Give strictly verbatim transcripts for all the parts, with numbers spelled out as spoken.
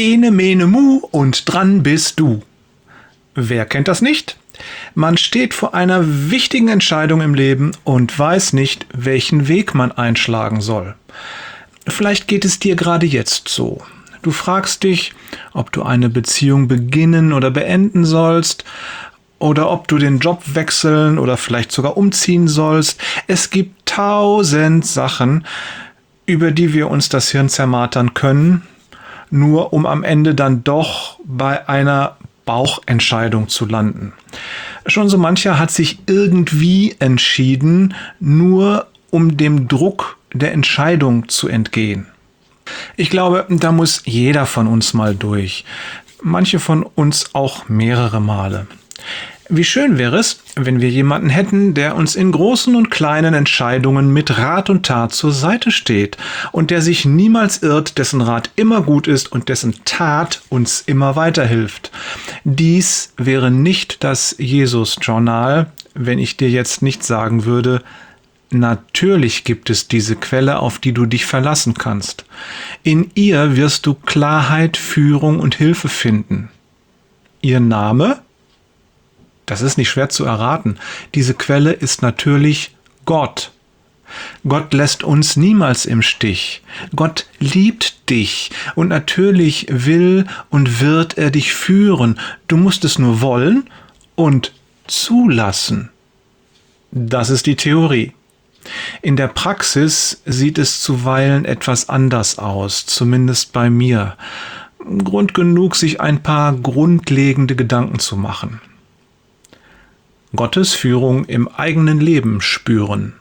Ene, mene, mu und dran bist du. Wer kennt das nicht? Man steht vor einer wichtigen Entscheidung im Leben und weiß nicht, welchen Weg man einschlagen soll. Vielleicht geht es dir gerade jetzt so. Du fragst dich, ob du eine Beziehung beginnen oder beenden sollst oder ob du den Job wechseln oder vielleicht sogar umziehen sollst. Es gibt tausend Sachen, über die wir uns das Hirn zermartern können, nur um am Ende dann doch bei einer Bauchentscheidung zu landen. Schon so mancher hat sich irgendwie entschieden, nur um dem Druck der Entscheidung zu entgehen. Ich glaube, da muss jeder von uns mal durch. Manche von uns auch mehrere Male. Wie schön wäre es, wenn wir jemanden hätten, der uns in großen und kleinen Entscheidungen mit Rat und Tat zur Seite steht und der sich niemals irrt, dessen Rat immer gut ist und dessen Tat uns immer weiterhilft. Dies wäre nicht das Jesus-Journal, wenn ich dir jetzt nicht sagen würde, natürlich gibt es diese Quelle, auf die du dich verlassen kannst. In ihr wirst du Klarheit, Führung und Hilfe finden. Ihr Name? Das ist nicht schwer zu erraten. Diese Quelle ist natürlich Gott. Gott lässt uns niemals im Stich. Gott liebt dich und natürlich will und wird er dich führen. Du musst es nur wollen und zulassen. Das ist die Theorie. In der Praxis sieht es zuweilen etwas anders aus, zumindest bei mir. Grund genug, sich ein paar grundlegende Gedanken zu machen. Gottes Führung im eigenen Leben spüren.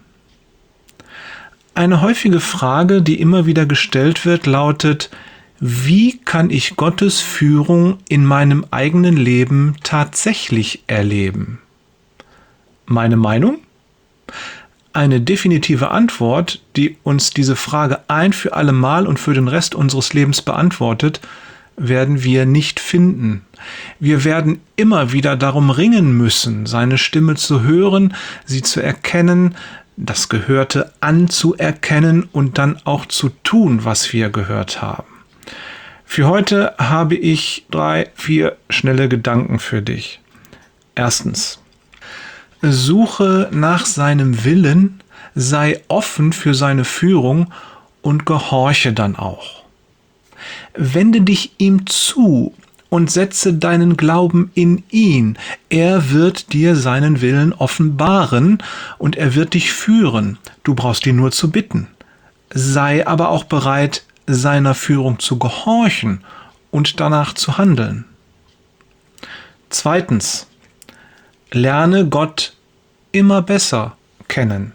Eine häufige Frage, die immer wieder gestellt wird, lautet: Wie kann ich Gottes Führung in meinem eigenen Leben tatsächlich erleben? Meine Meinung? Eine definitive Antwort, die uns diese Frage ein für alle Mal und für den Rest unseres Lebens beantwortet, werden wir nicht finden. Wir werden immer wieder darum ringen müssen, seine Stimme zu hören, sie zu erkennen, das Gehörte anzuerkennen und dann auch zu tun, was wir gehört haben. Für heute habe ich drei, vier schnelle Gedanken für dich. Erstens: Suche nach seinem Willen, sei offen für seine Führung und gehorche dann auch. Wende dich ihm zu und setze deinen Glauben in ihn. Er wird dir seinen Willen offenbaren und er wird dich führen. Du brauchst ihn nur zu bitten. Sei aber auch bereit, seiner Führung zu gehorchen und danach zu handeln. Zweitens: Lerne Gott immer besser kennen.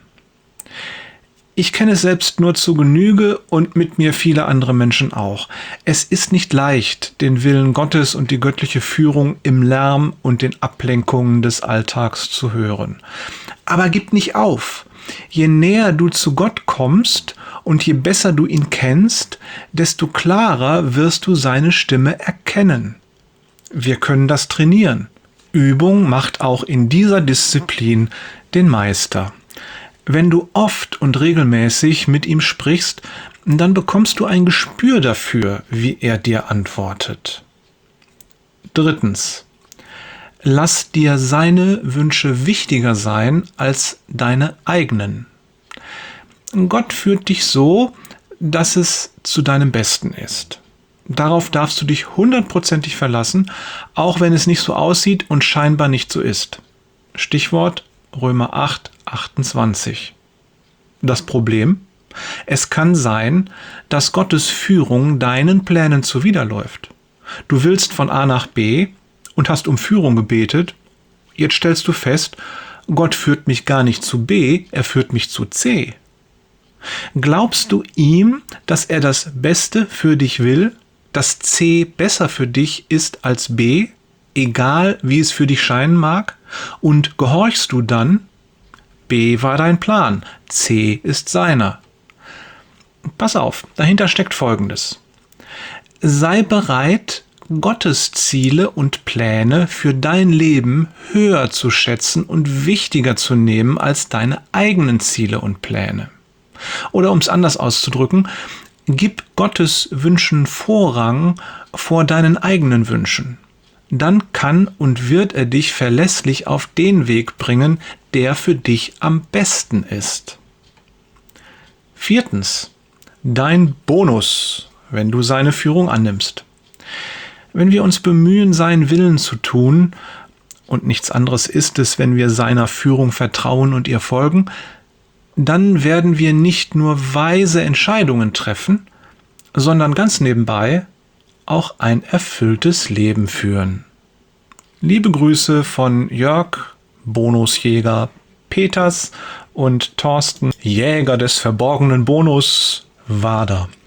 Ich kenne es selbst nur zu Genüge und mit mir viele andere Menschen auch. Es ist nicht leicht, den Willen Gottes und die göttliche Führung im Lärm und den Ablenkungen des Alltags zu hören. Aber gib nicht auf. Je näher du zu Gott kommst und je besser du ihn kennst, desto klarer wirst du seine Stimme erkennen. Wir können das trainieren. Übung macht auch in dieser Disziplin den Meister. Wenn du oft und regelmäßig mit ihm sprichst, dann bekommst du ein Gespür dafür, wie er dir antwortet. Drittens: Lass dir seine Wünsche wichtiger sein als deine eigenen. Gott führt dich so, dass es zu deinem Besten ist. Darauf darfst du dich hundertprozentig verlassen, auch wenn es nicht so aussieht und scheinbar nicht so ist. Stichwort Römer acht, achtundzwanzig. Das Problem? Es kann sein, dass Gottes Führung deinen Plänen zuwiderläuft. Du willst von A nach B und hast um Führung gebetet. Jetzt stellst du fest, Gott führt mich gar nicht zu B, er führt mich zu C. Glaubst du ihm, dass er das Beste für dich will, dass C besser für dich ist als B, egal wie es für dich scheinen mag? Und gehorchst du dann? B war dein Plan, C ist seiner. Pass auf, dahinter steckt Folgendes. Sei bereit, Gottes Ziele und Pläne für dein Leben höher zu schätzen und wichtiger zu nehmen als deine eigenen Ziele und Pläne. Oder um es anders auszudrücken, Gib Gottes Wünschen Vorrang vor deinen eigenen Wünschen. Dann kann und wird er dich verlässlich auf den Weg bringen, der für dich am besten ist. Viertens. Dein Bonus, wenn du seine Führung annimmst. Wenn wir uns bemühen, seinen Willen zu tun, und nichts anderes ist es, wenn wir seiner Führung vertrauen und ihr folgen, dann werden wir nicht nur weise Entscheidungen treffen, sondern ganz nebenbei auch ein erfülltes Leben führen. Liebe Grüße von Jörg, Bonusjäger Peters und Thorsten, Jäger des verborgenen Bonus, Wader.